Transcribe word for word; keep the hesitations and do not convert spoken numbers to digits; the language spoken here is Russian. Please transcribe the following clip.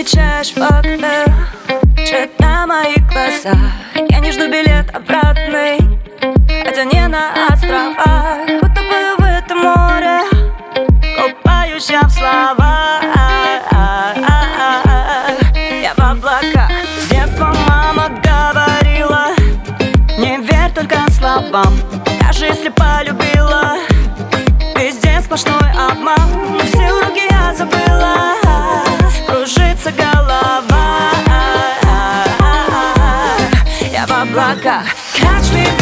замечаешь в окне, свет на моих глазах. Я не жду билет обратный, хотя не на островах. Будто бы в этом море купаюсь я в словах. Я в облаках. С детства мама говорила: не верь только словам, даже если полюбила, везде сплошной обман. Все уроки я забыла, кружится голова. Я в облаках. Catch me.